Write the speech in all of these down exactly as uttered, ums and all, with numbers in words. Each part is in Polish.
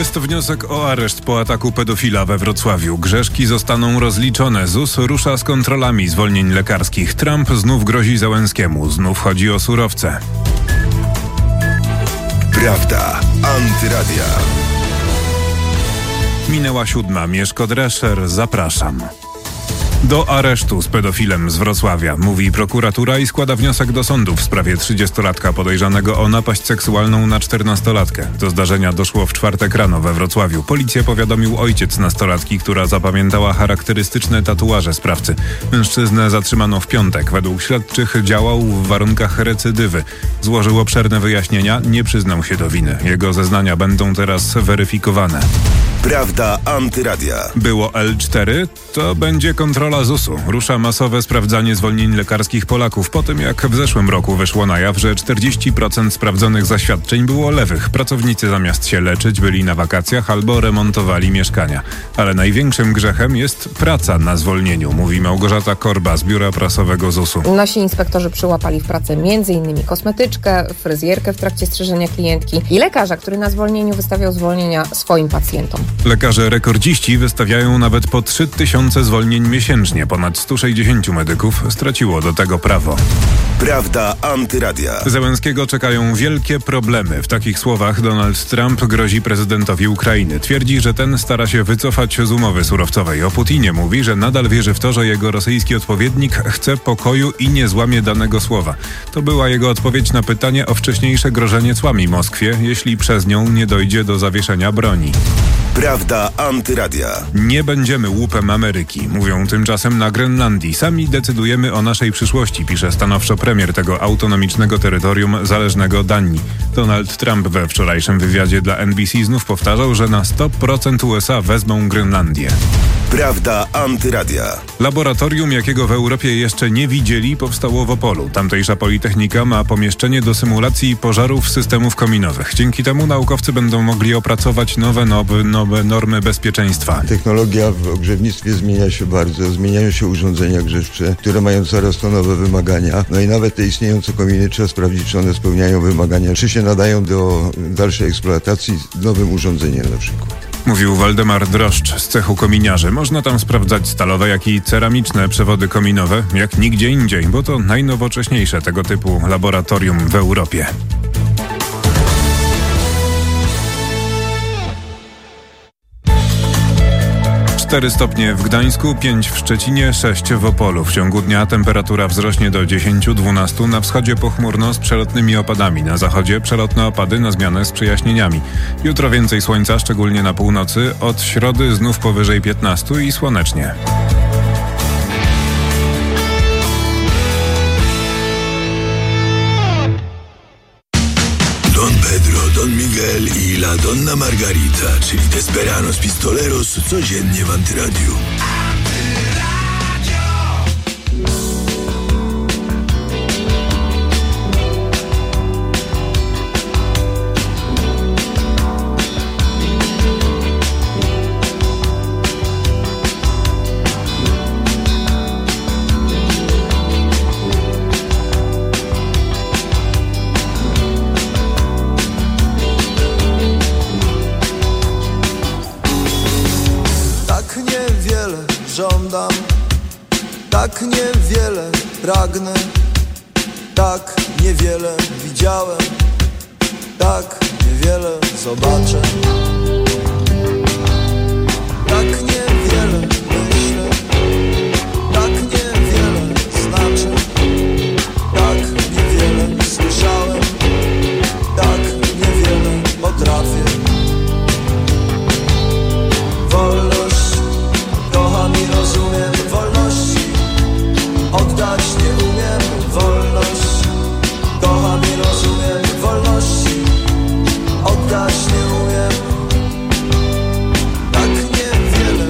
Jest wniosek o areszt po ataku pedofila we Wrocławiu. Grzeszki zostaną rozliczone. Z U S rusza z kontrolami zwolnień lekarskich. Trump znów grozi Zełenskiemu. Znów chodzi o surowce. Prawda. Antyradia. Minęła siódma. Mieszko Drescher. Zapraszam. Do aresztu z pedofilem z Wrocławia, mówi prokuratura i składa wniosek do sądu w sprawie trzydziestolatka podejrzanego o napaść seksualną na czternastolatkę. Do zdarzenia doszło w czwartek rano we Wrocławiu. Policję powiadomił ojciec nastolatki, która zapamiętała charakterystyczne tatuaże sprawcy. Mężczyznę zatrzymano w piątek. Według śledczych działał w warunkach recydywy. Złożył obszerne wyjaśnienia, nie przyznał się do winy. Jego zeznania będą teraz weryfikowane. Prawda Antyradia. Było L cztery, to będzie kontrola Z U S u. Rusza masowe sprawdzanie zwolnień lekarskich Polaków po tym, jak w zeszłym roku wyszło na jaw, że czterdzieści procent sprawdzonych zaświadczeń było lewych. Pracownicy zamiast się leczyć byli na wakacjach albo remontowali mieszkania. Ale największym grzechem jest praca na zwolnieniu, mówi Małgorzata Korba z biura prasowego Z U S u. Nasi inspektorzy przyłapali w pracy między innymi kosmetyczkę, fryzjerkę w trakcie strzyżenia klientki i lekarza, który na zwolnieniu wystawiał zwolnienia swoim pacjentom. Lekarze rekordziści wystawiają nawet po trzy tysiące zwolnień miesięcznie. Ponad stu sześćdziesięciu medyków straciło do tego prawo. Prawda Antyradia. Zełenskiego czekają wielkie problemy. W takich słowach Donald Trump grozi prezydentowi Ukrainy. Twierdzi, że ten stara się wycofać z umowy surowcowej. O Putinie mówi, że nadal wierzy w to, że jego rosyjski odpowiednik chce pokoju i nie złamie danego słowa. To była jego odpowiedź na pytanie o wcześniejsze grożenie cłami Moskwie, jeśli przez nią nie dojdzie do zawieszenia broni. Prawda Antyradia. Nie będziemy łupem Ameryki, mówią tymczasem na Grenlandii. Sami decydujemy o naszej przyszłości, pisze stanowczo premier tego autonomicznego terytorium zależnego Danii. Donald Trump we wczorajszym wywiadzie dla N B C znów powtarzał, że na sto procent U S A wezmą Grenlandię. Prawda Antyradia. Laboratorium, jakiego w Europie jeszcze nie widzieli, powstało w Opolu. Tamtejsza Politechnika ma pomieszczenie do symulacji pożarów systemów kominowych. Dzięki temu naukowcy będą mogli opracować nowe, nowe, nowe normy bezpieczeństwa. Technologia w ogrzewnictwie zmienia się bardzo. Zmieniają się urządzenia grzewcze, które mają coraz to nowe wymagania. No i nawet te istniejące kominy trzeba sprawdzić, czy one spełniają wymagania, czy się nadają do dalszej eksploatacji z nowym urządzeniem na przykład. Mówił Waldemar Droszcz z cechu kominiarzy. Można tam sprawdzać stalowe, jak i ceramiczne przewody kominowe, jak nigdzie indziej, bo to najnowocześniejsze tego typu laboratorium w Europie. cztery stopnie w Gdańsku, pięć w Szczecinie, sześć w Opolu. W ciągu dnia temperatura wzrośnie do dziesięć dwanaście. Na wschodzie pochmurno z przelotnymi opadami. Na zachodzie przelotne opady na zmianę z przejaśnieniami. Jutro więcej słońca, szczególnie na północy. Od środy znów powyżej piętnastu i słonecznie. Don Pedro, Don Miguel i La Donna Margarita, czyli Desperados Pistoleros, codziennie w Antyradiu. Żądam, tak niewiele pragnę, tak niewiele widziałem, tak niewiele zobaczę, tak niewiele myślę, tak niewiele znaczy, tak niewiele słyszałem, tak niewiele potrafię. Wolność kocham i rozumiem, wolności oddać nie umiem. Wolność kocham i rozumiem, wolności oddać nie umiem. Tak niewiele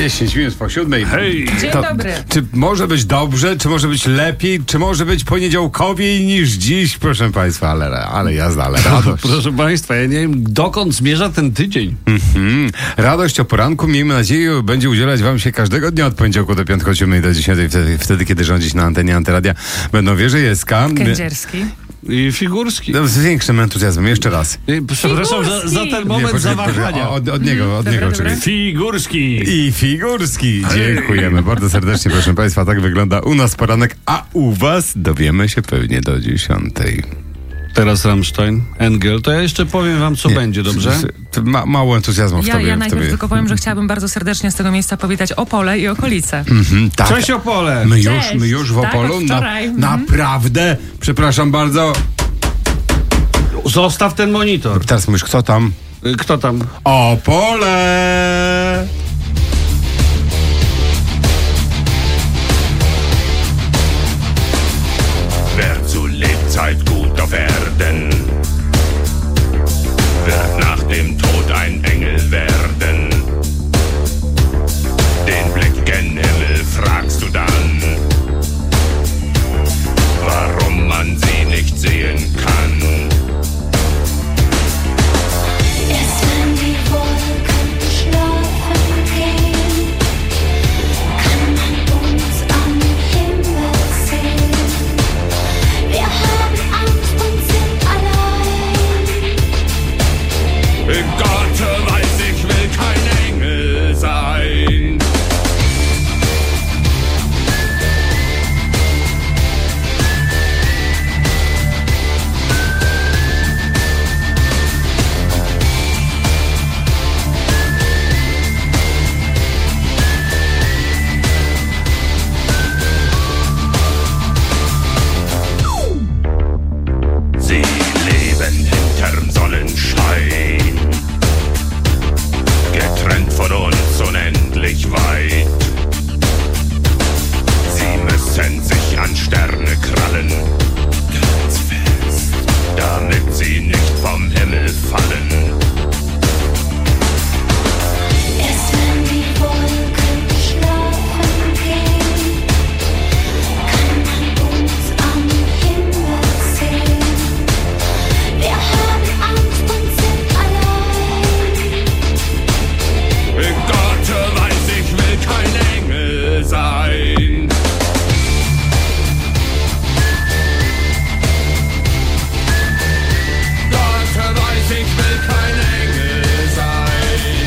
dziesięć minut po siódmej. Hej! Dzień To, dobry. czy może być dobrze, czy może być lepiej, czy może być poniedziałkowiej niż dziś, proszę państwa, ale, ale jazda, ale radość. Proszę państwa, ja nie wiem, dokąd zmierza ten tydzień. Mhm. Radość o poranku, miejmy nadzieję, będzie udzielać wam się każdego dnia od poniedziałku do piątku, od siódmej do dziesiątej, wtedy, wtedy kiedy rządzić na antenie Antyradia będą Wierzy Jeska. Kędzierski. I Figurski. No, z większym entuzjazmem, jeszcze raz. I, przepraszam za, za ten moment Nie, poczekaj, zawahania. poczekaj, Od, od niego, od Dobra, niego dobra. oczywiście. Figurski. I Figurski. Dziękujemy bardzo serdecznie, proszę państwa. Tak wygląda u nas poranek, a u was dowiemy się pewnie do dziesiątej. Teraz Rammstein, Engel. To ja jeszcze powiem wam, co Nie, będzie, dobrze? s- s- Ma, mało entuzjazmu w Ja, tobie. ja w najpierw tobie. tylko powiem, że chciałabym bardzo serdecznie z tego miejsca powitać Opole i okolice. Mhm, tak. Cześć Opole. My już, Cześć. my już w Tak, Opolu. od Na, wczoraj. Mhm. naprawdę, przepraszam bardzo. Zostaw ten monitor. Teraz mówisz, kto tam? Y, Kto tam? Opole! Wer zu Lebzeit gut auf Erden, wird nach dem Tod ein Engel werden. Den Blick gen Himmel fragst du dann, warum man sie nicht sehen kann. Erst wenn die Wolken schlafen gehen, kann man uns am Himmel sehen. Wir haben Angst und sind allein. Gott weiß, ich will kein Engel sein. Sie leben hinterm Sonnenschein, getrennt von uns unendlich weit. Sie müssen sich an Sterne krallen, ganz fest, damit sie nicht vom Himmel fallen. Erst wenn die Wolken schlafen gehen, kann man uns am Himmel sehen. Wir haben Angst und sind allein. Gott weiß, ich will kein Engel sein. Gott weiß, ich will kein Engel sein.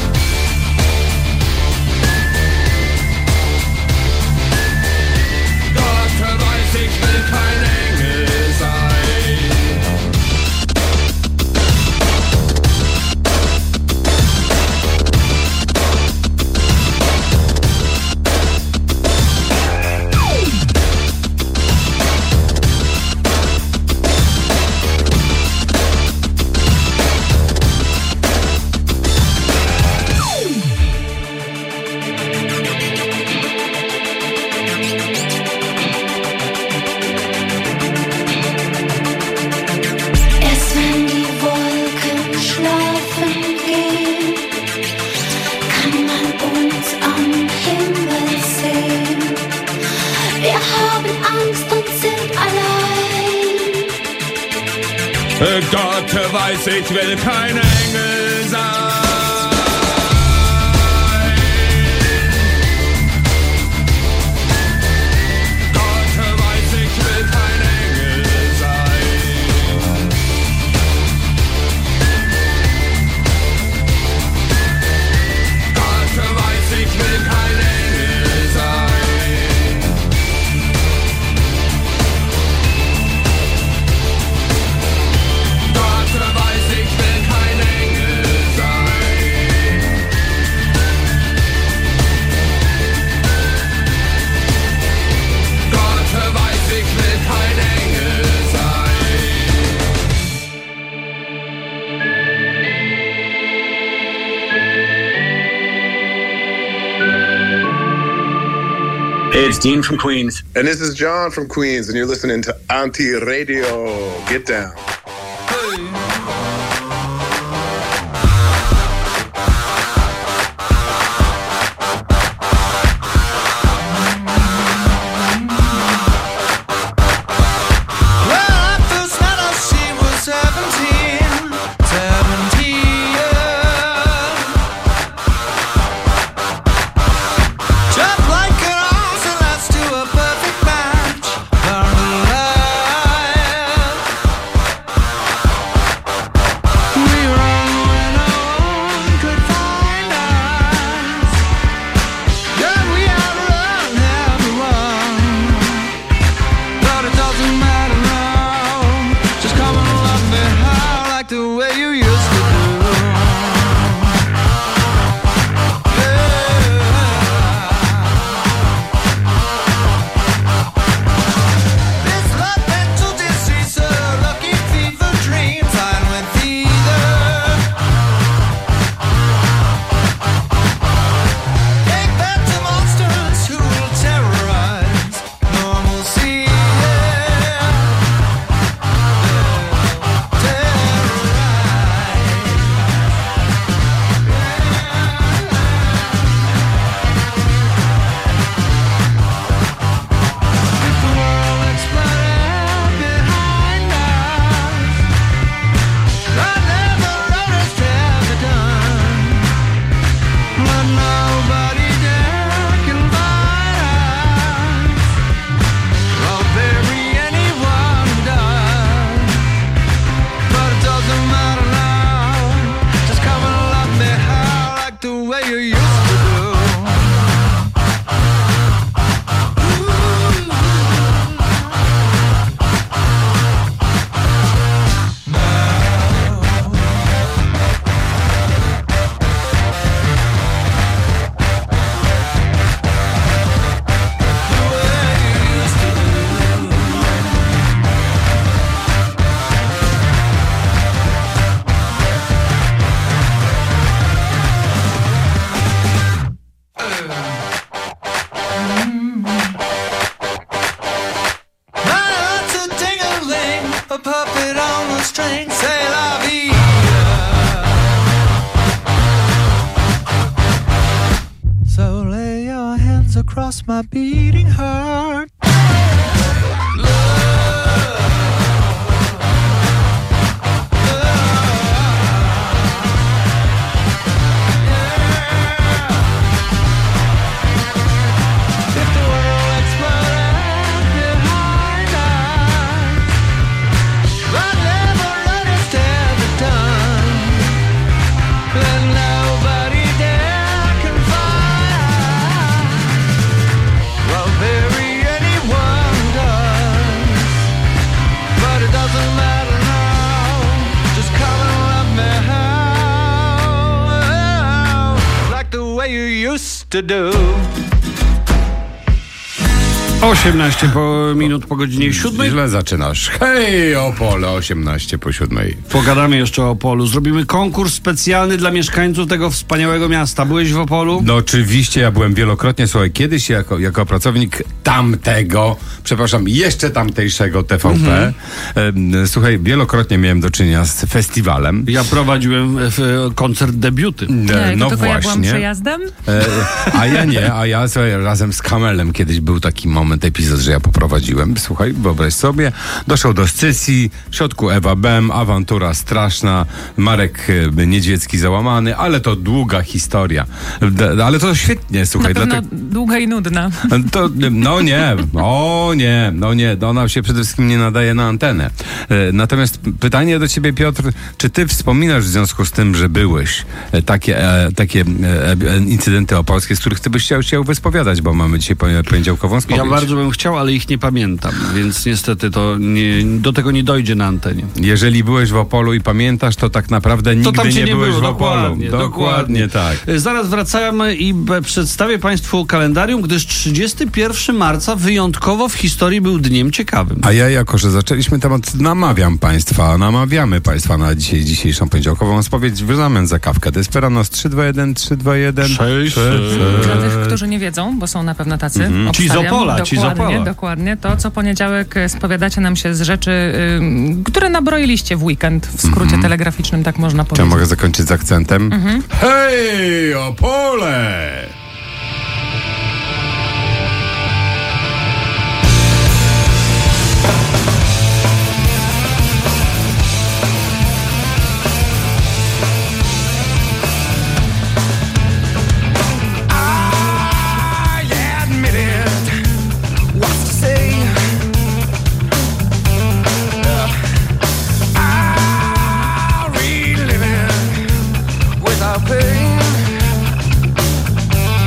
Gott weiß, ich will kein Engel sein. Erst wenn die Wolken schlafen gehen, kann man uns am Himmel sehen. Wir haben Angst und sind allein. Gott weiß, ich will kein Engel sein. Gott weiß, ich will kein Engel sein. Gott weiß, ich will kein Engel sein. Gott weiß, ich will kein Engel sein. Gott weiß, ich will kein Engel sein. It's Dean from Queens. And this is John from Queens, and you're listening to Anti Radio. Get down. a puppet on the string, c'est la vie. So lay your hands across my beating heart. To do. osiemnaście po, minut po godzinie siódmej. Źle zaczynasz. Hej, Opole, osiemnaście po siódmej. Pogadamy jeszcze o Opolu. Zrobimy konkurs specjalny dla mieszkańców tego wspaniałego miasta. Byłeś w Opolu? No oczywiście, ja byłem wielokrotnie. Słuchaj, kiedyś jako, jako pracownik tamtego, przepraszam, jeszcze tamtejszego T V P, mhm. e, słuchaj, wielokrotnie miałem do czynienia z festiwalem. Ja prowadziłem w koncert debiuty. Nie, e, no to tylko właśnie. ja byłam przejazdem? E, a ja nie, a ja słuchaj, razem z Kamelem kiedyś był taki moment, epizod, że ja poprowadziłem. Słuchaj, wyobraź sobie, doszło do scysji, w środku Ewa Bem, awantura straszna, Marek e, Niedźwiecki załamany, ale to długa historia. D, ale to świetnie, słuchaj. Na pewno dlatego, długa i nudna. to, no nie, o nie, no nie, ona się przede wszystkim nie nadaje na antenę. E, natomiast pytanie do ciebie, Piotr, czy ty wspominasz w związku z tym, że byłeś e, takie, e, takie e, incydenty opolskie, z których ty byś chciał się wyspowiadać, bo mamy dzisiaj poniedziałkową spowiedź. Ja bardzo bym chciał, ale ich nie pamiętam, więc niestety to nie, do tego nie dojdzie na antenie. Jeżeli byłeś w Opolu i pamiętasz, to tak naprawdę nigdy to tam nie, nie byłeś było, w Opolu. Dokładnie, dokładnie, dokładnie tak. Zaraz wracamy i b- przedstawię Państwu kalendarium, gdyż trzydziestego pierwszego marca wyjątkowo w historii był dniem ciekawym. A ja, jako że zaczęliśmy temat, namawiam Państwa, namawiamy Państwa na dzisiaj, dzisiejszą poniedziałkową spowiedź w zamian za kawkę Desperanos trzy dwa jeden trzy dwa jeden sześć Dla tych, którzy nie wiedzą, bo są na pewno tacy. Mhm. Ci z Opola, ci z Opola. Dokładnie, to co poniedziałek spowiadacie nam się z rzeczy, y, które nabroiliście w weekend, w skrócie mm-hmm. telegraficznym, tak można powiedzieć. Czy mogę zakończyć z akcentem? Mm-hmm. Hej, Opole! Pain.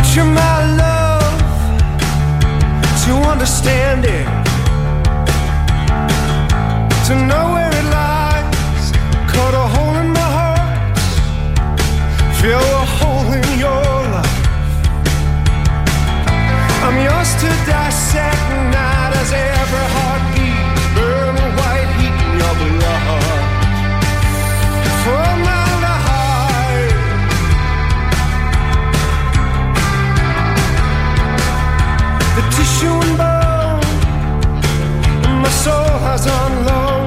you my love to understand it, to know where it lies, cut a hole in my heart, fill a hole in your life. I'm yours to dissect, not as every heartbeat, burn a white heat in your blood. For my life, the tissue and bone, my soul has on loan,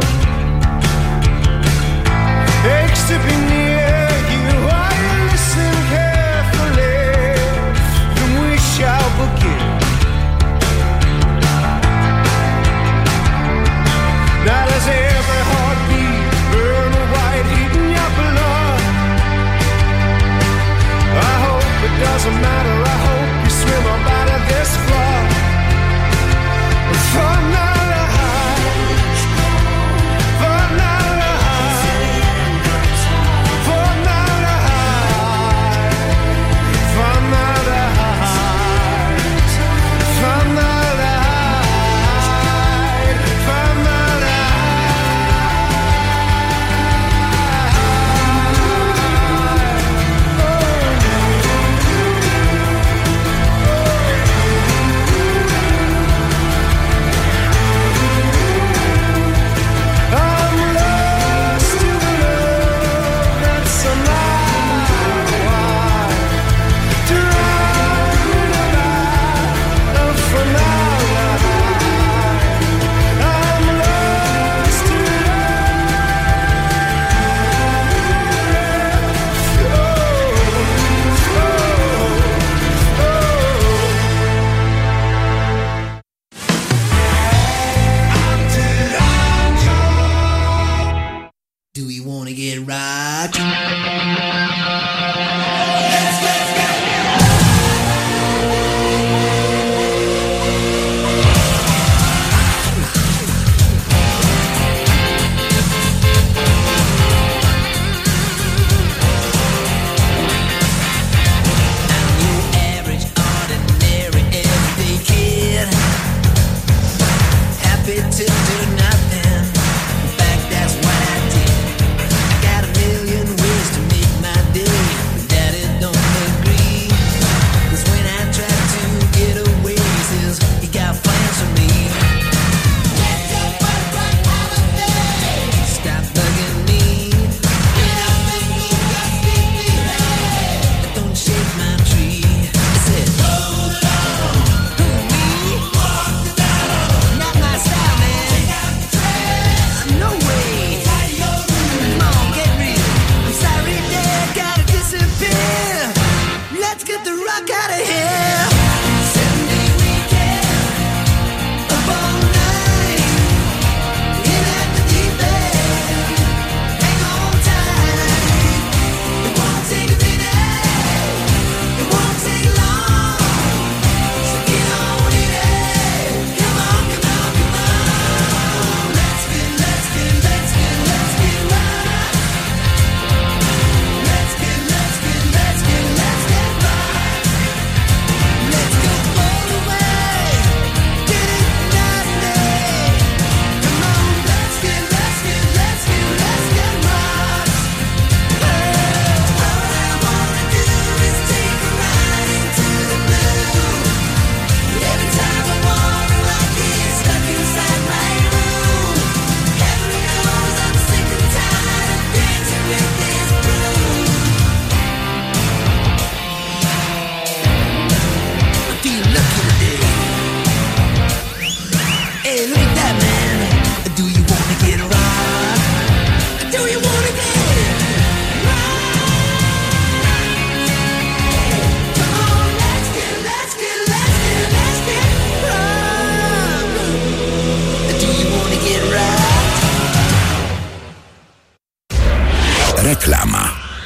aches to be near you. I listen carefully, then we shall begin. Not as every heartbeat, burn a white heat in your blood. I hope it doesn't matter, I hope you swim up out of this flood. For my life, for my life, for my life, for my life, for my life, for my I'm lost to the love that's on my wife, drowned alive for my life. I'm lost to Do we wanna get rocked? Average, ordinary, everyday kid, happy to do nothing. In fact, that's what I did. I got a million ways to make my day, but daddy don't agree. 'Cause when I try to get away, he says he got plans for me. Stop bugging me. Don't shake my tree. He said, hold on. Who, me? Not my style, man. No way. Come on, get real. I'm sorry, Dad, gotta disappear. Let's get the rock out of here. Sunday weekend, up all night, in at the deep end. Hang on tight. It won't take a minute. It won't take long. So get on in it. Come on, come on, come on. Let's get, let's get, let's get, let's get right. Let's get, let's get, let's get, let's get right. Let's go all the way. Get it nightly. Come on, let's get, let's get, let's get, let's get right. All I wanna do is take a ride into the blue. Every time I wanna rock it, stuck inside my room. Heaven knows I'm sick and tired of dancing with this broom. I feel lucky today. Hey, look at that, man. Do you wanna get rocked? Do you wanna get rocked? Come on, let's get, let's get, let's get, let's get rocked. Do you wanna get rocked? Reklama.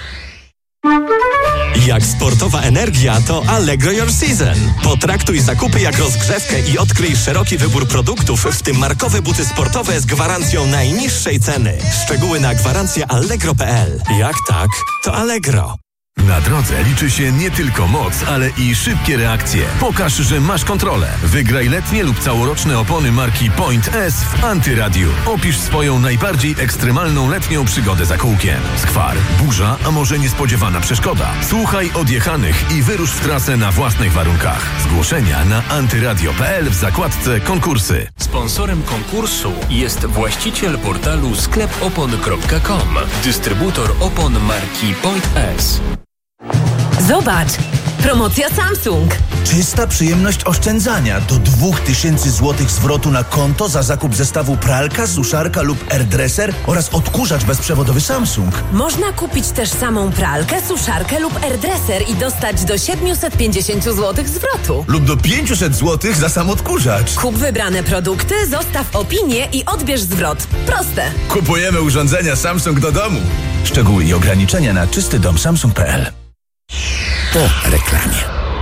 Jak sportowa energia, to Allegro Your Season. Potraktuj zakupy jak rozgrzewkę i odkryj szeroki wybór produktów, w tym markowe buty sportowe z gwarancją najniższej ceny. Szczegóły na gwarancję allegro kropka p l. Jak tak, to Allegro. Na drodze liczy się nie tylko moc, ale i szybkie reakcje. Pokaż, że masz kontrolę. Wygraj letnie lub całoroczne opony marki Point S w Antyradiu. Opisz swoją najbardziej ekstremalną letnią przygodę za kółkiem. Skwar, burza, a może niespodziewana przeszkoda. Słuchaj odjechanych i wyrusz w trasę na własnych warunkach. Zgłoszenia na antyradio kropka p l w zakładce konkursy. Sponsorem konkursu jest właściciel portalu sklep opon kropka com, dystrybutor opon marki Point S. Zobacz! Promocja Samsung. Czysta przyjemność oszczędzania. Do dwóch tysięcy złotych zwrotu na konto za zakup zestawu pralka, suszarka lub airdresser oraz odkurzacz bezprzewodowy Samsung. Można kupić też samą pralkę, suszarkę lub airdresser i dostać do siedemset pięćdziesiąt złotych zwrotu. Lub do pięćset złotych za sam odkurzacz. Kup wybrane produkty, zostaw opinię i odbierz zwrot. Proste. Kupujemy urządzenia Samsung do domu. Szczegóły i ograniczenia na czysty dom samsung kropka p l. Po reklamie.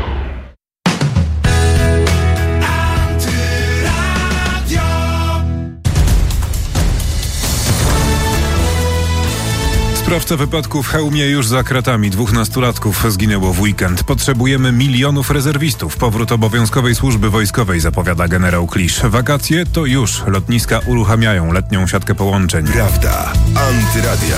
Sprawca wypadku w Chełmie już za kratami. Dwóch nastolatków zginęło w weekend. Potrzebujemy milionów rezerwistów. Powrót obowiązkowej służby wojskowej, zapowiada generał Klisz. Wakacje to już. Lotniska uruchamiają letnią siatkę połączeń. Prawda. Antyradia.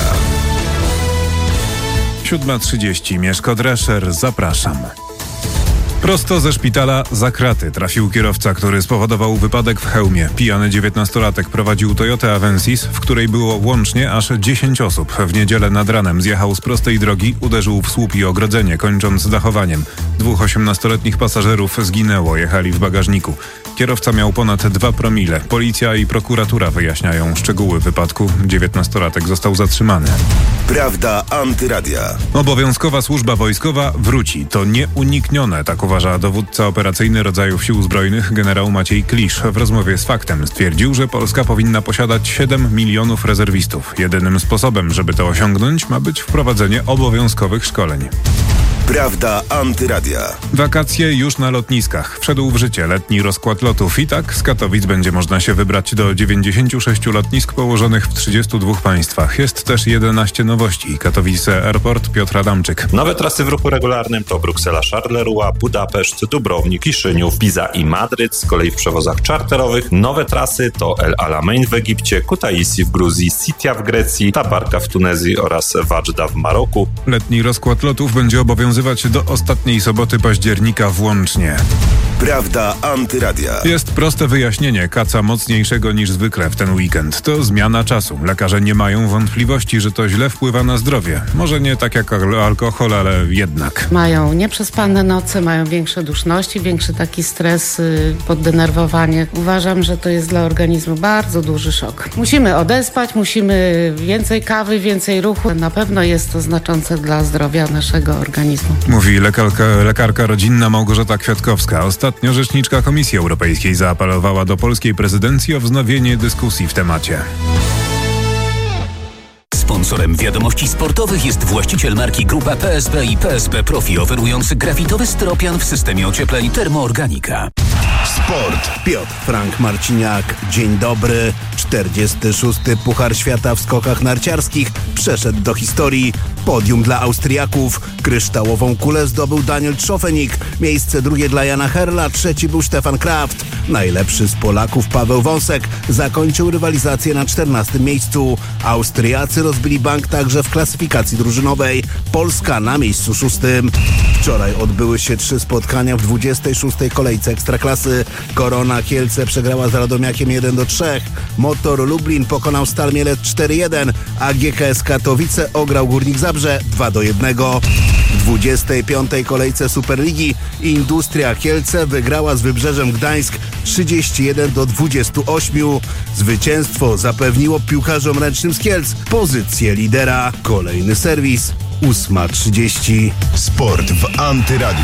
siódma trzydzieści. Mieszko Drescher. Zapraszam. Prosto ze szpitala za kraty trafił kierowca, który spowodował wypadek w Chełmie. Pijany dziewiętnastolatek prowadził Toyotę Avensis, w której było łącznie aż dziesięć osób. W niedzielę nad ranem zjechał z prostej drogi, uderzył w słup i ogrodzenie, kończąc dachowaniem. Dwóch osiemnastoletnich pasażerów zginęło, jechali w bagażniku. Kierowca miał ponad dwa promile. Policja i prokuratura wyjaśniają szczegóły wypadku. dziewiętnastolatek został zatrzymany. Prawda Antyradia. Obowiązkowa służba wojskowa wróci. To nieuniknione, tak uważa dowódca operacyjny rodzajów Sił Zbrojnych generał Maciej Klisz. W rozmowie z Faktem stwierdził, że Polska powinna posiadać siedem milionów rezerwistów. Jedynym sposobem, żeby to osiągnąć, ma być wprowadzenie obowiązkowych szkoleń. Prawda Antyradia. Wakacje już na lotniskach. Wszedł w życie letni rozkład lotów i tak z Katowic będzie można się wybrać do dziewięćdziesięciu sześciu lotnisk położonych w trzydziestu dwóch państwach. Jest też jedenaście nowości. Katowice Airport, Piotr Adamczyk. Nowe trasy w ruchu regularnym to Bruksela, Charleroi, Budapeszt, Dubrownik, Kiszynów, Piza i Madryt. Z kolei w przewozach czarterowych nowe trasy to El Alamein w Egipcie, Kutaisi w Gruzji, Sitia w Grecji, Tabarka w Tunezji oraz Wadżda w Maroku. Letni rozkład lotów będzie obowiązywać do ostatniej soboty października włącznie. Prawda Antyradia. Jest proste wyjaśnienie kaca mocniejszego niż zwykle w ten weekend. To zmiana czasu. Lekarze nie mają wątpliwości, że to źle wpływa na zdrowie. Może nie tak jak alkohol, ale jednak. Mają nieprzespane noce, mają większe duszności, większy taki stres, poddenerwowanie. Uważam, że to jest dla organizmu bardzo duży szok. Musimy odespać, musimy więcej kawy, więcej ruchu. Na pewno jest to znaczące dla zdrowia naszego organizmu. Mówi lekarka, lekarka rodzinna Małgorzata Kwiatkowska. Ostatnio rzeczniczka Komisji Europejskiej zaapelowała do polskiej prezydencji o wznowienie dyskusji w temacie. Sponsorem wiadomości sportowych jest właściciel marki Grupa P S B i P S B Profi, oferujący grafitowy styropian w systemie ociepleń Termoorganika. Sport. Piotr Frank Marciniak. Dzień dobry. czterdziesty szósty Puchar Świata w skokach narciarskich przeszedł do historii. Podium dla Austriaków. Kryształową kulę zdobył Daniel Trzofenik. Miejsce drugie dla Jana Herla. Trzeci był Stefan Kraft. Najlepszy z Polaków Paweł Wąsek zakończył rywalizację na czternastym miejscu. Austriacy rozbili bank także w klasyfikacji drużynowej. Polska na miejscu szóstym. Wczoraj odbyły się trzy spotkania w dwudziestej szóstej kolejce Ekstraklasy. Korona Kielce przegrała z Radomiakiem jeden do trzech. Motor Lublin pokonał Stal Mielec cztery jeden, a G K S Katowice ograł Górnik Zabrze dwa do jednego. W dwudziestej piątej kolejce Superligi Industria Kielce wygrała z Wybrzeżem Gdańsk trzydzieści jeden do dwudziestu ośmiu. Zwycięstwo zapewniło piłkarzom ręcznym z Kielc pozycję lidera. Kolejny serwis ósma trzydzieści. Sport w Antyradiu.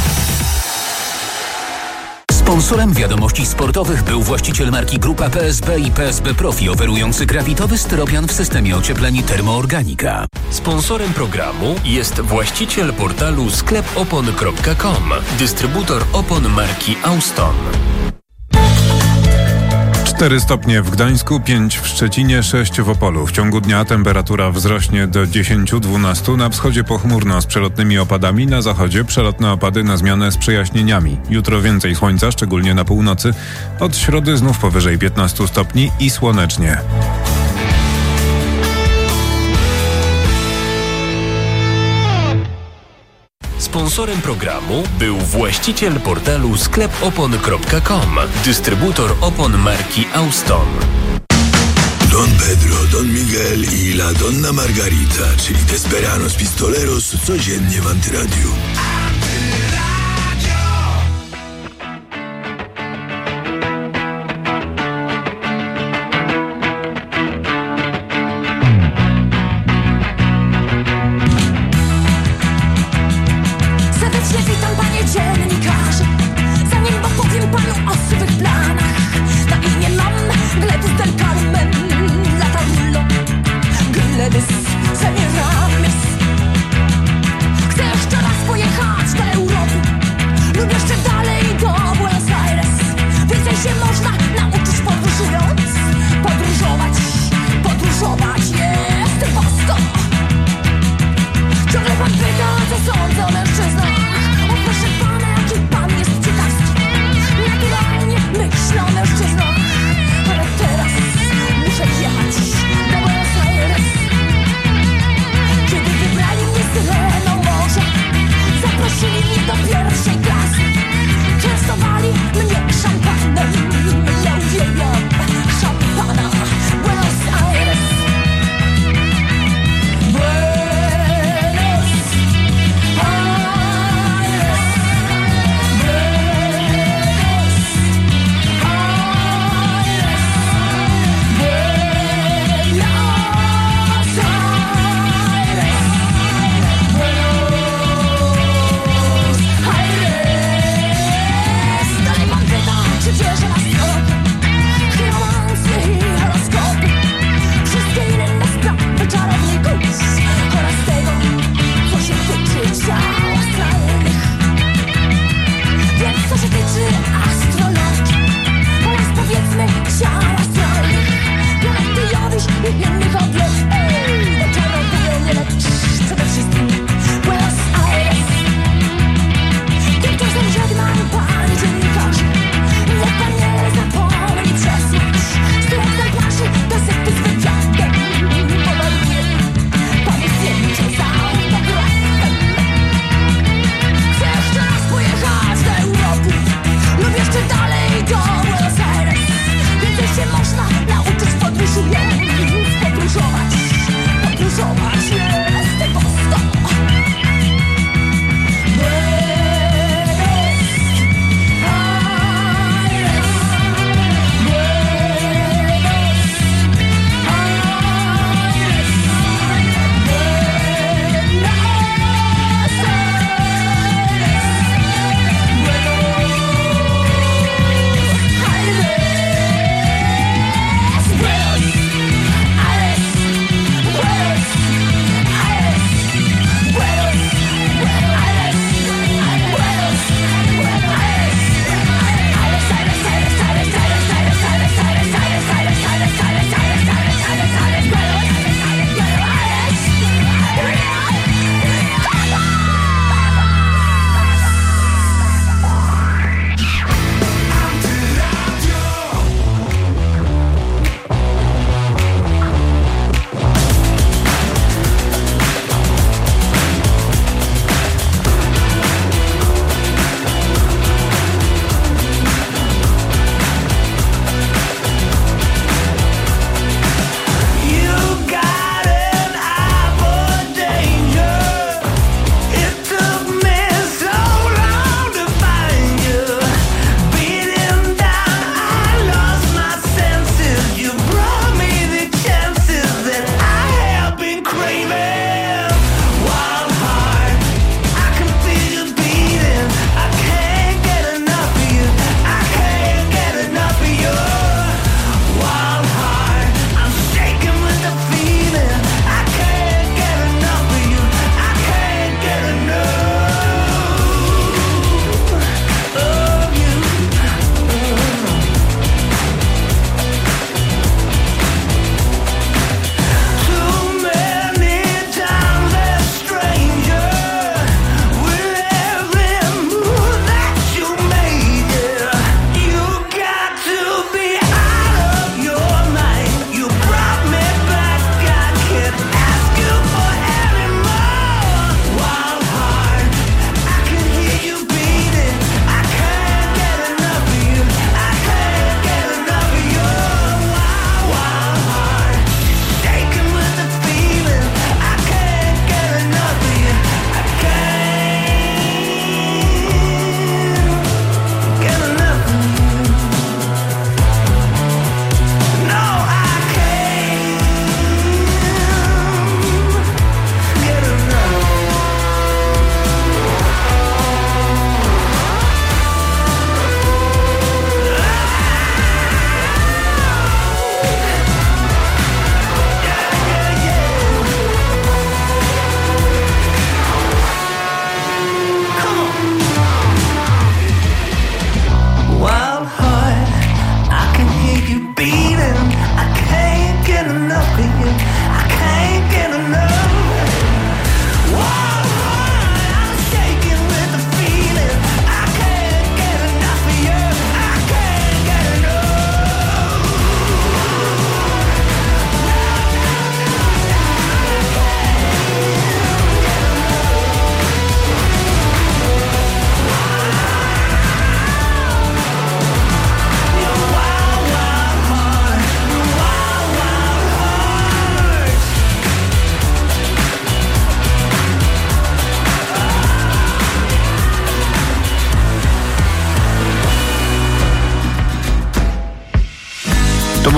Sponsorem wiadomości sportowych był właściciel marki Grupa P S B i P S B Profi, oferujący grafitowy styropian w systemie ociepleń Termoorganika. Sponsorem programu jest właściciel portalu sklep opon kropka com, dystrybutor opon marki Auston. cztery stopnie w Gdańsku, pięć w Szczecinie, sześć w Opolu. W ciągu dnia temperatura wzrośnie do dziesięć do dwunastu. Na wschodzie pochmurno z przelotnymi opadami, na zachodzie przelotne opady na zmianę z przejaśnieniami. Jutro więcej słońca, szczególnie na północy. Od środy znów powyżej piętnastu stopni i słonecznie. Sponsorem programu był właściciel portalu sklep opon kropka com, dystrybutor opon marki Auston. Don Pedro, Don Miguel i La Donna Margarita, czyli Desperados Pistoleros, codziennie w Antyradiu. Serdecznie witam, panie dziennikarze. Zanim opowiem panu o swych planach, na imię mam Gladys del Carmen, lata rullo, Gladys Semiramis. Chcę jeszcze raz pojechać do Europy lub jeszcze dalej do Buenos Aires. Więcej się można nauczyć podróżując. Podróżować, podróżować jest bosko. Ciągle pan pyta, co sądzę o mężczyznach. O proszę pana, jaki pan jest ciekawski. Naturalnie myślę o mężczyznach. Ale teraz muszę jechać do Buenos Aires. Kiedy wybrali mnie syreną morza, zaprosili mnie do pierwszej klasy. Częstowali mnie szampanem. Ja uwielbiam szampana. Buenos Aires. Czy wierzę na stronie, chyromancje i horoskopy, wszystkie inne sprawy czarowników oraz tego, co się tyczy ciał astralnych. Więc co się tyczy astrologii oraz powiedzmy ciał astralnych, planety Jowisz i innych obiektów, bo czarodzieje nie lecz przede wszystkim Buenos Aires. Tymczasem żegnam panie dziennikarze. Niech pan nie zapomni przesłać stu egzemplarzy gazety z wywiadem. Podaruję panu zdjęcie za autografem. Chcę jeszcze raz pojechać do Europy lub jeszcze dalej do Buenos Aires. Więcej się można nauczyć podróżując. Podróżować, podróżować jest bosko.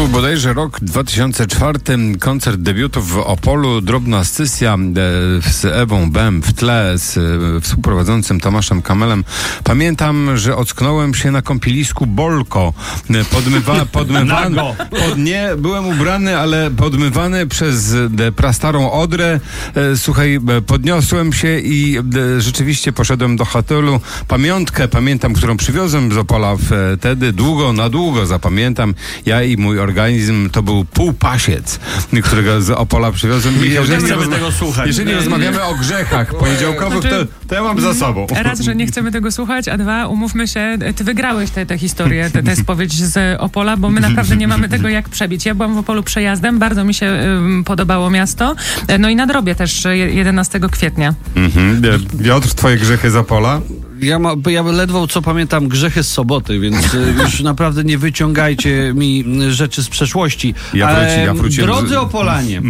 był bodajże rok dwa tysiące czwarty, koncert debiutów w Opolu, drobna scysja e, z Ewą Bem w tle, z e, współprowadzącym Tomaszem Kamelem. Pamiętam, że ocknąłem się na kąpielisku Bolko. E, Podmywa, podmywany, pod, nie, byłem ubrany, ale podmywany przez e, prastarą Odrę. E, słuchaj, e, podniosłem się i e, rzeczywiście poszedłem do hotelu. Pamiątkę pamiętam, którą przywiozłem z Opola wtedy, długo, na długo zapamiętam. Ja i mój organizm to był półpasiec, którego z Opola przywiozłem. I jeżeli nie chcemy tego słuchać. Jeżeli rozmawiamy o grzechach poniedziałkowych, to, to ja mam za sobą. Raz, że nie chcemy tego słuchać, a dwa, umówmy się, ty wygrałeś tę te, te historię, tę te, te spowiedź z Opola, bo my naprawdę nie mamy tego jak przebić. Ja byłam w Opolu przejazdem, bardzo mi się ym, podobało miasto, no i nadrobię też jedenastego kwietnia. Mhm. Piotr, twoje grzechy z Opola? Ja, ma, ja ledwo co pamiętam grzechy z soboty, więc już naprawdę nie wyciągajcie mi rzeczy z przeszłości. Ja, wróci, ja wróciłem Drodzy z... Opolanie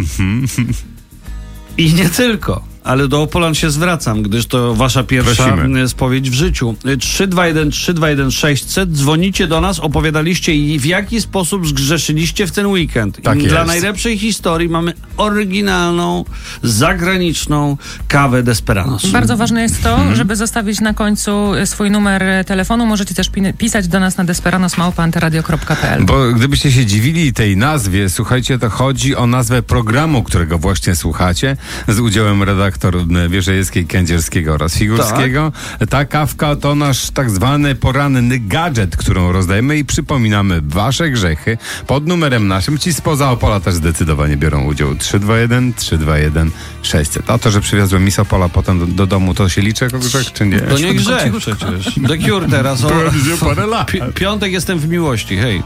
i nie tylko, ale do Opolan się zwracam, gdyż to wasza pierwsza Prosimy. spowiedź w życiu. trzy dwa jeden trzy dwa jeden sześćset. Dzwonicie do nas, opowiadaliście i w jaki sposób zgrzeszyliście w ten weekend. Tak I dla jest. najlepszej historii mamy oryginalną, zagraniczną kawę Desperanos. Bardzo ważne jest to, hmm. żeby zostawić na końcu swój numer telefonu. Możecie też pi- pisać do nas na desperanos małpa antyradio kropka p l. Bo gdybyście się dziwili tej nazwie, słuchajcie, to chodzi o nazwę programu, którego właśnie słuchacie, z udziałem redaktora Wierzejewskiej, Kędzierskiego oraz Figurskiego. Tak. Ta kawka to nasz tak zwany poranny gadżet, którą rozdajemy i przypominamy wasze grzechy pod numerem naszym. Ci spoza Opola też zdecydowanie biorą udział. trzy dwa jeden trzy dwa jeden sześćset. A to, że przywiozłem mi z Opola potem do, do domu, to się liczy jako grzech, czy nie? To nie grzech przecież. The Cure teraz. O, pi- piątek jestem w miłości, hej.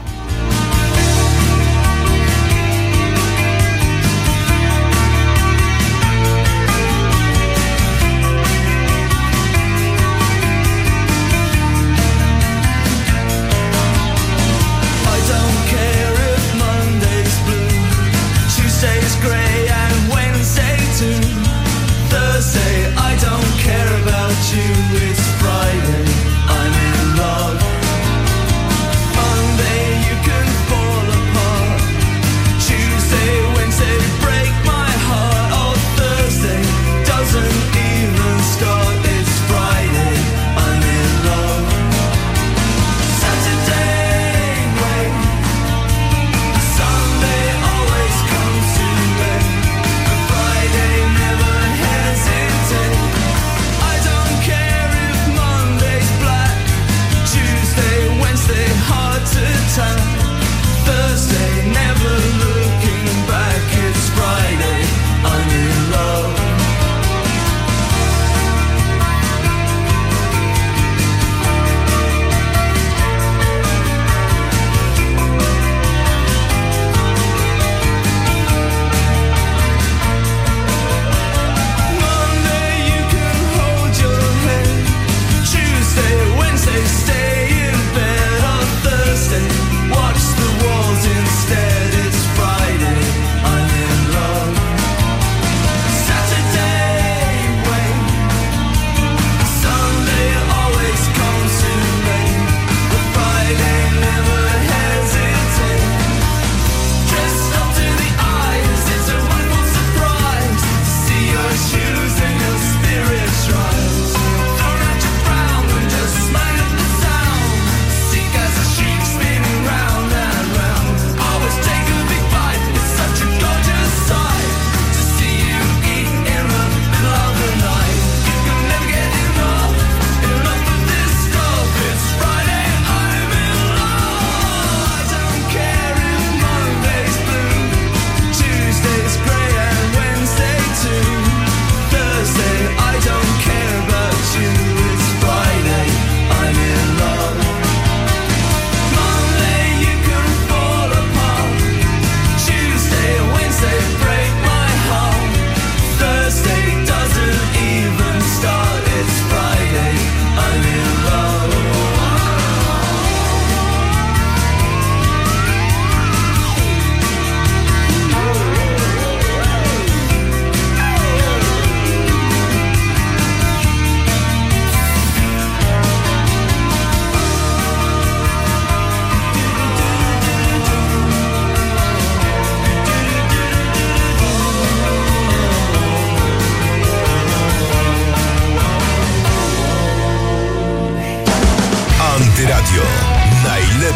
It's Friday, I'm in love. Monday you could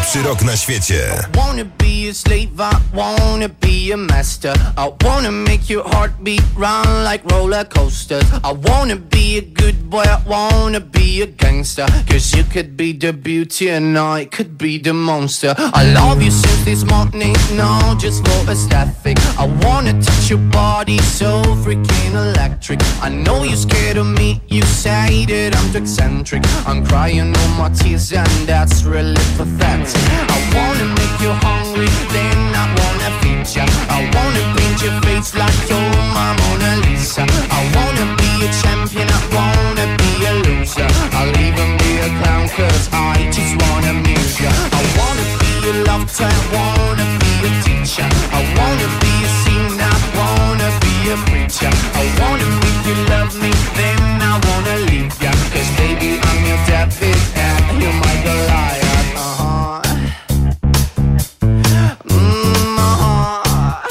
Najlepszy rok na świecie. Wanna be a slave, I wanna be a master. I wanna make your heartbeat run like roller coasters. I wanna be a good boy, I wanna be a gangster. Cause you could be the beauty and I could be the monster. I love you since this morning, no, just for aesthetic. I wanna touch your body so freaking electric. I know you're scared of me, you say that I'm too eccentric. I'm crying all my tears and that's really pathetic. I wanna make you hungry, then I wanna feed ya. I wanna paint your face like you're my Mona Lisa. I wanna be a champion, I wanna be a loser. I'll even be a clown cause I just wanna amuse ya. I wanna be a lover, I wanna be a teacher. I wanna be a singer, I wanna be a preacher. I wanna make you love me, then I wanna leave ya. Cause baby I'm your David and you're my Goliath. Uh-huh. Mm, uh-huh.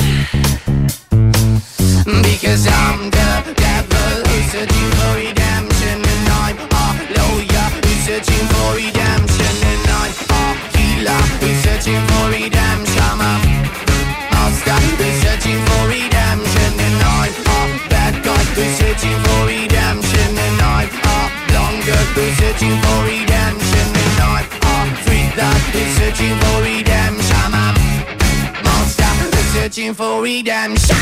Because I'm the devil who's searching for redemption, and I'm a lawyer who's searching for redemption, and I'm a healer who's searching for redemption. I'm a master who's searching for redemption, and I'm a bad guy who's searching for redemption, and I'm a blonde girl who's searching for redemption, and I'm a freak that who's searching for redemption. I'm a monster who's searching for redemption.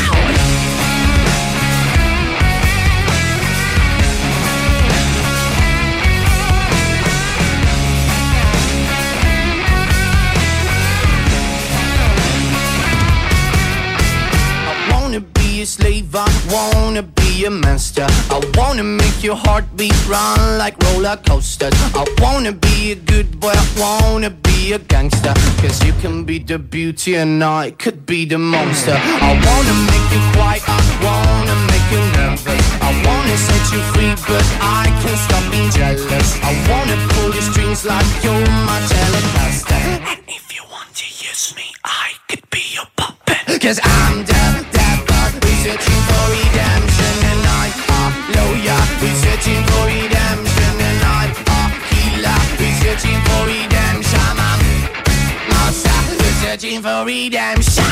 A slave, I wanna be a master. I wanna make your heartbeat run like roller coasters. I wanna be a good boy, I wanna be a gangster. Cause you can be the beauty and I could be the monster. I wanna make you quiet, I wanna make you nervous. I wanna set you free, but I can't stop being jealous. I wanna pull your strings like you're my telecaster. And if you want to use me, I could be your puppet. Cause I'm the devil who's searching for redemption, and I'm a lawyer who's searching for redemption, and I'm a healer who's searching for redemption. I'm a master who's searching for redemption.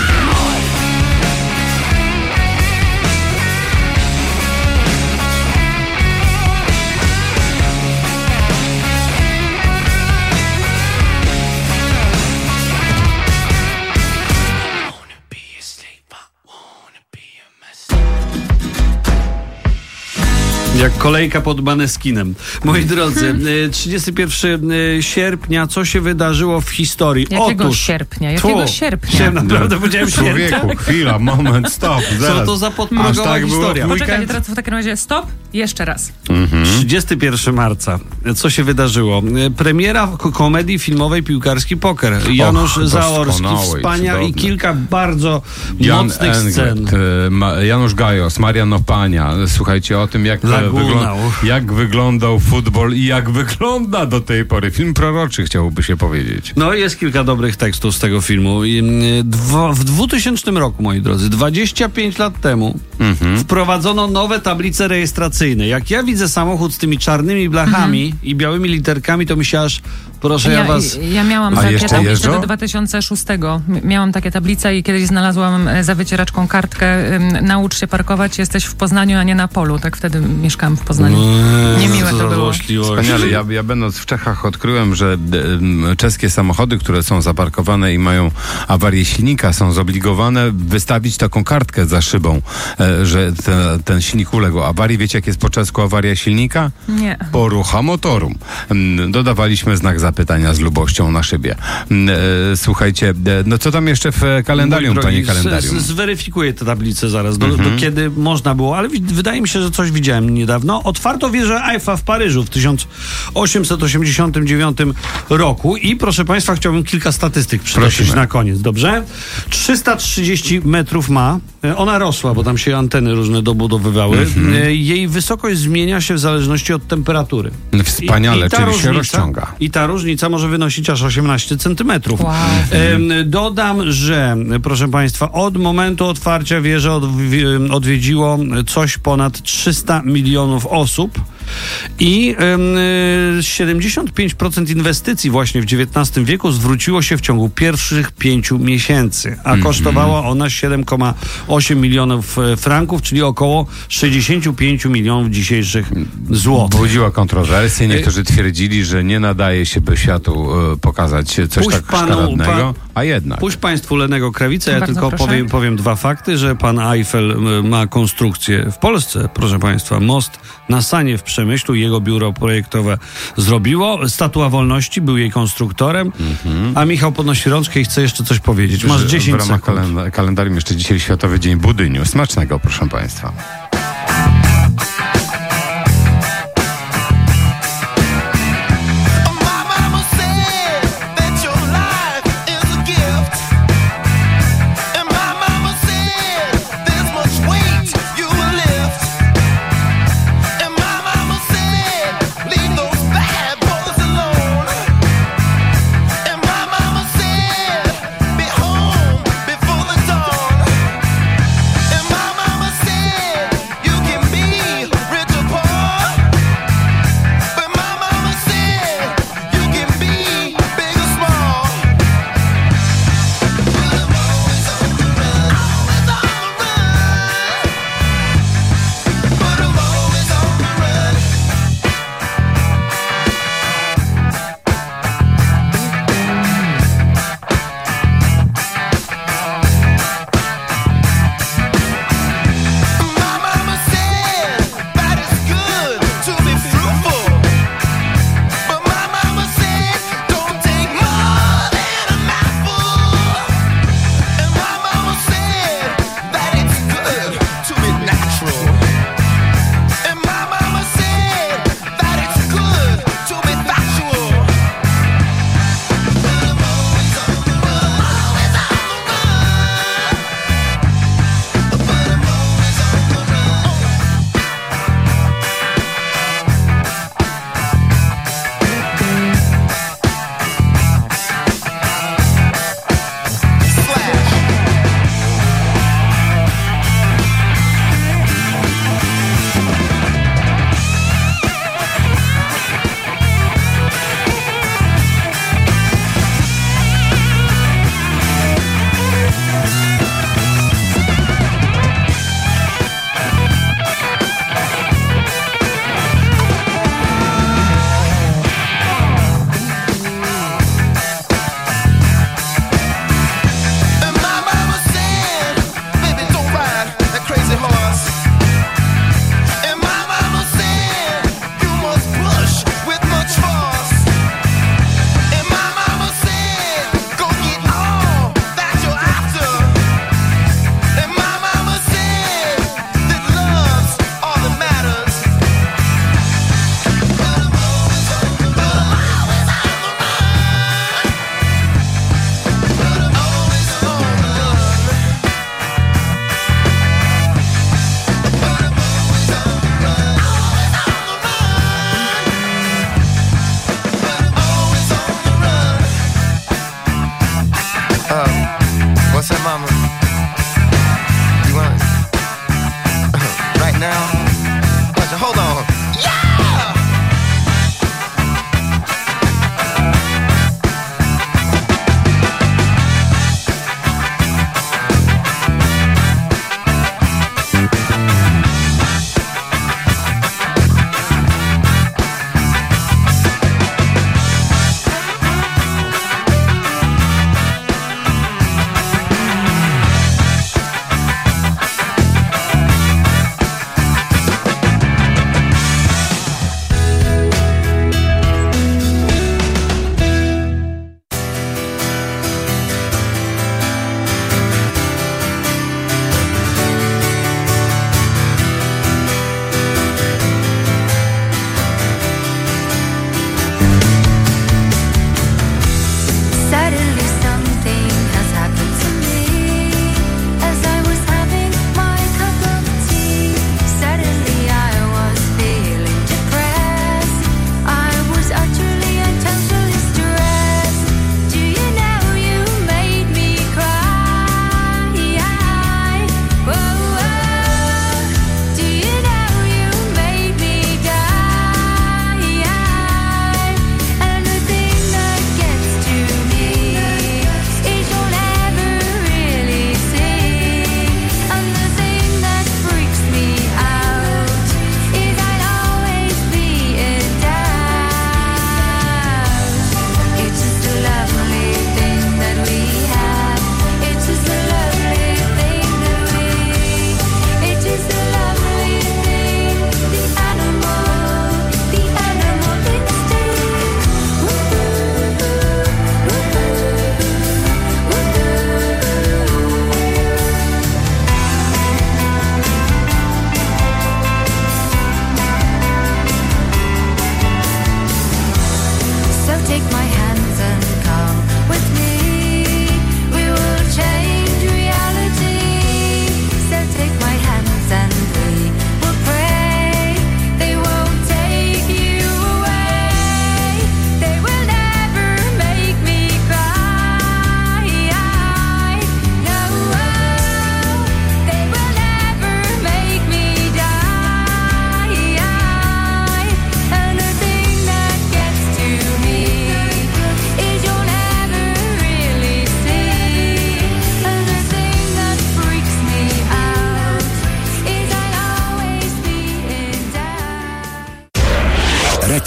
Jak kolejka pod Maneskinem. Moi drodzy, trzydziestego pierwszego sierpnia, co się wydarzyło w historii? Jakiego Otóż, sierpnia? Jakiego tu, sierpnia? Się naprawdę powiedziałem Człowieku, święta? chwila, moment, stop. Co to za podprogowa tak historia? Poczekajcie, teraz w takim razie stop. Jeszcze raz. Mhm. trzydziestego pierwszego marca. Co się wydarzyło? Premiera k- komedii filmowej Piłkarski Poker. Janusz Och, Zaorski, doskonały, wspaniały i cudowny. kilka bardzo Jan mocnych Englet, scen. e, Ma, Janusz Gajos, Marian Opania. Słuchajcie o tym, jak, e, Laguna. wyglą, jak wyglądał futbol i jak wygląda do tej pory. Film proroczy, chciałoby się powiedzieć. No jest kilka dobrych tekstów z tego filmu. I, mm, dwa, w dwutysięcznym roku, moi drodzy, dwadzieścia pięć lat temu Mhm. wprowadzono nowe tablice rejestracyjne. Jak ja widzę samochód z tymi czarnymi blachami Mhm. i białymi literkami, to mi się aż, proszę ja, Ja, was... ja miałam A takie jeszcze tablice jeżdżą? do dwa tysiące szóstego. M- Miałam takie tablice i kiedyś znalazłam e, za wycieraczką kartkę ym, naucz się parkować, jesteś w Poznaniu, a nie na polu. Tak wtedy mieszkałam w Poznaniu. Niemiłe to było. Wspaniale. Ja, ja będąc w Czechach odkryłem, że e, czeskie samochody, które są zaparkowane i mają awarię silnika, są zobligowane wystawić taką kartkę za szybą, e, że te, ten silnik uległ awarii. Wiecie, jak jest po czesku awaria silnika? Nie. Porucha motoru. Mm, Dodawaliśmy znak zapytania z lubością na szybie. Mm, e, Słuchajcie, e, no co tam jeszcze w kalendarium, Mój panie drogi, kalendarium? z- Zweryfikuję te tablice zaraz, do, Mhm. do kiedy można było, ale wi- wydaje mi się, że coś widziałem niedawno. Otwarto wieżę Eiffla w Paryżu w tysiąc osiemset osiemdziesiątym dziewiątym roku i proszę państwa, chciałbym kilka statystyk przytoczyć Prosimy. na koniec, dobrze? trzysta trzydzieści metrów ma. E, Ona rosła, bo tam się anteny różne dobudowywały. Mhm. E, Jej wysokość zmienia się w zależności od temperatury. Wspaniale, I- i ta czyli się różnica- rozciąga. I ta różnica może wynosić aż osiemnaście centymetrów. Wow. Em, Dodam, że proszę państwa, od momentu otwarcia wieży odwi- odwiedziło coś ponad trzysta milionów osób. I y, siedemdziesiąt pięć procent inwestycji właśnie w dziewiętnastym wieku zwróciło się w ciągu pierwszych pięciu miesięcy, a mm-hmm. kosztowała ona siedem przecinek osiem milionów franków, czyli około sześćdziesiąt pięć milionów dzisiejszych złotych. Budziła kontrowersje. Niektórzy twierdzili, że nie nadaje się by światu y, pokazać coś Puść tak szkaradnego, a jednak. Puść państwu Lennego Krawicę, ja Bardzo tylko powiem, powiem dwa fakty, że pan Eiffel y, ma konstrukcję w Polsce, proszę państwa, most na Sanie w Przemyślu, jego biuro projektowe zrobiło. Statua Wolności był jej konstruktorem, mm-hmm. a Michał podnosi rączkę i chce jeszcze coś powiedzieć. Masz dziesięć w ramach sekund. kalend- kalendarium jeszcze dzisiaj Światowy Dzień Budyniu. Smacznego, proszę państwa.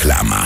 Reklama.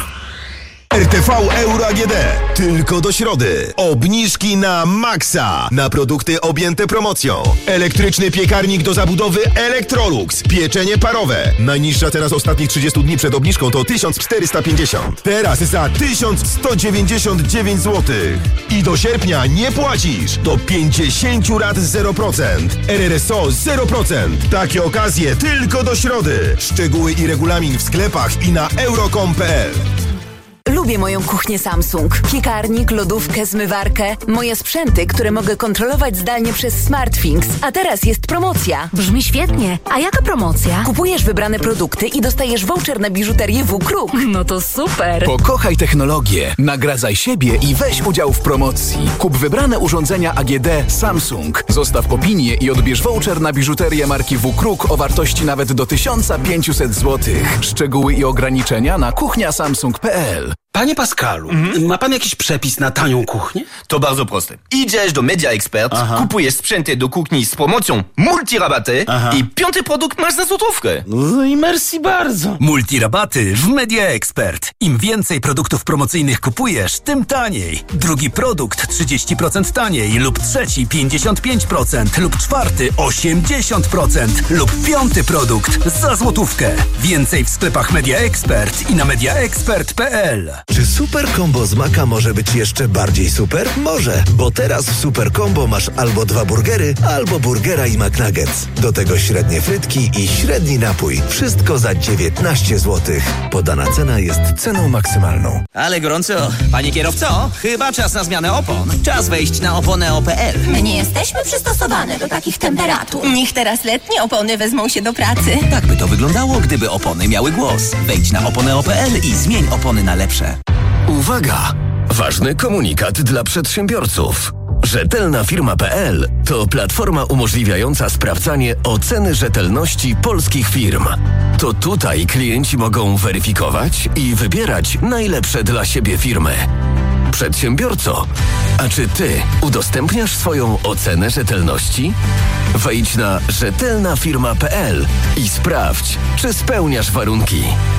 R T V Euro A G D. Tylko do środy. Obniżki na maksa. Na produkty objęte promocją. Elektryczny piekarnik do zabudowy Electrolux. Pieczenie parowe. Najniższa teraz ostatnich trzydziestu dni przed obniżką to tysiąc czterysta pięćdziesiąt. Teraz za tysiąc sto dziewięćdziesiąt dziewięć złotych. I do sierpnia nie płacisz. Do pięćdziesiąt rat zero procent. R R S O zero procent. Takie okazje tylko do środy. Szczegóły i regulamin w sklepach i na euro kropka com kropka p l. Lubię moją kuchnię Samsung. Piekarnik, lodówkę, zmywarkę. Moje sprzęty, które mogę kontrolować zdalnie przez SmartThings. A teraz jest promocja. Brzmi świetnie. A jaka promocja? Kupujesz wybrane produkty i dostajesz voucher na biżuterię W-Kruk. No to super. Pokochaj technologię, nagradzaj siebie i weź udział w promocji. Kup wybrane urządzenia A G D Samsung. Zostaw opinię i odbierz voucher na biżuterię marki W-Kruk o wartości nawet do tysiąc pięćset złotych. Szczegóły i ograniczenia na kuchnia samsung kropka p l. Panie Pascalu, mhm. ma pan jakiś przepis na tanią kuchnię? To bardzo proste. Idziesz do Media Expert, Aha. kupujesz sprzęty do kuchni z promocją multirabaty Aha. i piąty produkt masz za złotówkę. No i merci bardzo. Multirabaty w Media Expert. Im więcej produktów promocyjnych kupujesz, tym taniej. Drugi produkt trzydzieści procent taniej lub trzeci pięćdziesiąt pięć procent lub czwarty osiemdziesiąt procent lub piąty produkt za złotówkę. Więcej w sklepach Media Expert i na mediaexpert kropka p l. Czy Super Combo z Maka może być jeszcze bardziej super? Może, bo teraz w Super Combo masz albo dwa burgery, albo burgera i McNuggets. Do tego średnie frytki i średni napój. Wszystko za dziewiętnaście złotych. Podana cena jest ceną maksymalną. Ale gorąco. Panie kierowco, chyba czas na zmianę opon. Czas wejść na oponę kropka p l. My nie jesteśmy przystosowane do takich temperatur. Niech teraz letnie opony wezmą się do pracy. Tak by to wyglądało, gdyby opony miały głos. Wejdź na oponę kropka p l i zmień opony na lepsze. Uwaga! Ważny komunikat dla przedsiębiorców. Rzetelna firma kropka p l to platforma umożliwiająca sprawdzanie oceny rzetelności polskich firm. To tutaj klienci mogą weryfikować i wybierać najlepsze dla siebie firmy. Przedsiębiorco, a czy ty udostępniasz swoją ocenę rzetelności? Wejdź na rzetelna firma kropka p l i sprawdź, czy spełniasz warunki.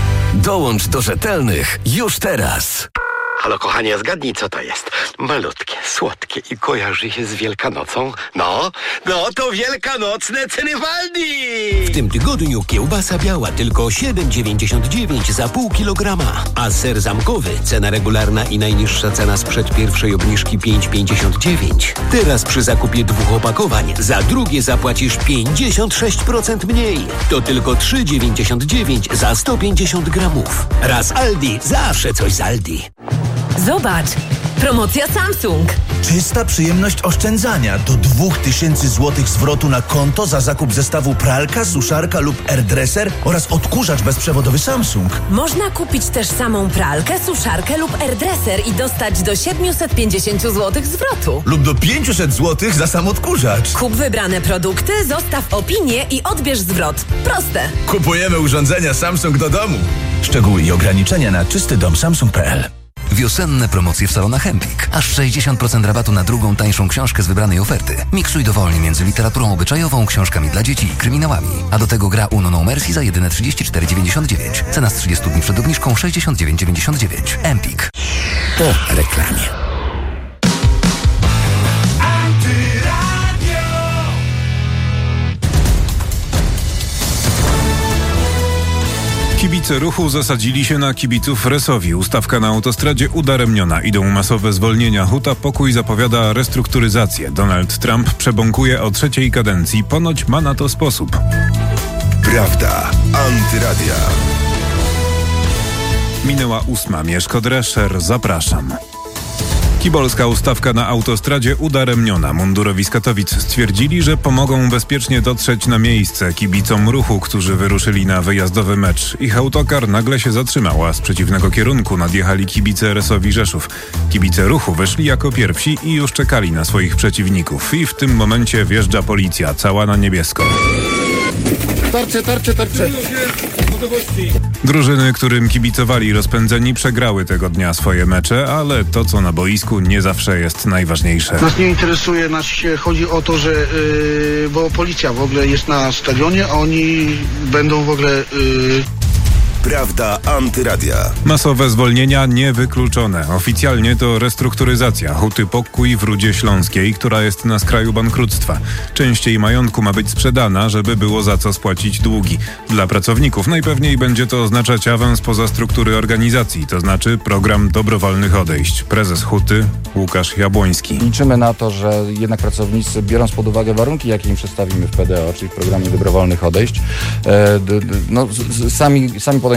Dołącz do rzetelnych już teraz. Halo kochanie, zgadnij co to jest. Malutkie, słodkie i kojarzy się z Wielkanocą. No, no to wielkanocne ceny Waldi! W tym tygodniu kiełbasa biała tylko siedem dziewięćdziesiąt dziewięć za pół kilograma, a ser zamkowy, cena regularna i najniższa cena sprzed pierwszej obniżki pięć pięćdziesiąt dziewięć. Teraz przy zakupie dwóch opakowań za drugie zapłacisz pięćdziesiąt sześć procent mniej. To tylko trzy dziewięćdziesiąt dziewięć za sto pięćdziesiąt gramów. Raz Aldi, zawsze coś z Aldi. Zobacz! Promocja Samsung. Czysta przyjemność oszczędzania. Do dwóch tysięcy złotych zwrotu na konto za zakup zestawu pralka, suszarka lub AirDresser oraz odkurzacz bezprzewodowy Samsung. Można kupić też samą pralkę, suszarkę lub AirDresser i dostać do siedemset pięćdziesiąt złotych zwrotu. Lub do pięćset złotych za sam odkurzacz. Kup wybrane produkty, zostaw opinię i odbierz zwrot. Proste. Kupujemy urządzenia Samsung do domu. Szczegóły i ograniczenia na czysty dom samsung kropka p l. Wiosenne promocje w salonach Empik. Aż sześćdziesiąt procent rabatu na drugą, tańszą książkę z wybranej oferty. Miksuj dowolnie między literaturą obyczajową, książkami dla dzieci i kryminałami. A do tego gra Uno No Mercy za jedyne trzydzieści cztery dziewięćdziesiąt dziewięć. Cena z trzydziestu dni przed obniżką sześćdziesiąt dziewięć dziewięćdziesiąt dziewięć. Empik. Po reklamie. Kibice Ruchu zasadzili się na kibiców Resowi. Ustawka na autostradzie udaremniona. Idą masowe zwolnienia. Huta Pokój zapowiada restrukturyzację. Donald Trump przebąkuje o trzeciej kadencji. Ponoć ma na to sposób. Prawda. Antyradia. Minęła ósma. Mieszko Drescher. Zapraszam. Kibolska ustawka na autostradzie udaremniona. Mundurowi z Katowic stwierdzili, że pomogą bezpiecznie dotrzeć na miejsce kibicom Ruchu, którzy wyruszyli na wyjazdowy mecz. Ich autokar nagle się zatrzymał, a z przeciwnego kierunku nadjechali kibice Resowi Rzeszów. Kibice Ruchu wyszli jako pierwsi i już czekali na swoich przeciwników. I w tym momencie wjeżdża policja, cała na niebiesko. Tarcze, tarcze, tarcze. Drużyny, którym kibicowali rozpędzeni, przegrały tego dnia swoje mecze, ale to, co na boisku, nie zawsze jest najważniejsze. Nas nie interesuje, nas się chodzi o to, że yy, bo policja w ogóle jest na stadionie, a oni będą w ogóle... Yy... Prawda Antyradia. Masowe zwolnienia niewykluczone. Oficjalnie to restrukturyzacja Huty Pokój w Rudzie Śląskiej, która jest na skraju bankructwa. Część jej majątku ma być sprzedana, żeby było za co spłacić długi. Dla pracowników najpewniej będzie to oznaczać awans poza struktury organizacji, to znaczy program dobrowolnych odejść. Prezes Huty Łukasz Jabłoński. Liczymy na to, że jednak pracownicy, biorąc pod uwagę warunki, jakie im przedstawimy w P D O, czyli w programie dobrowolnych odejść, e, d, d, no, z, sami, sami podejmą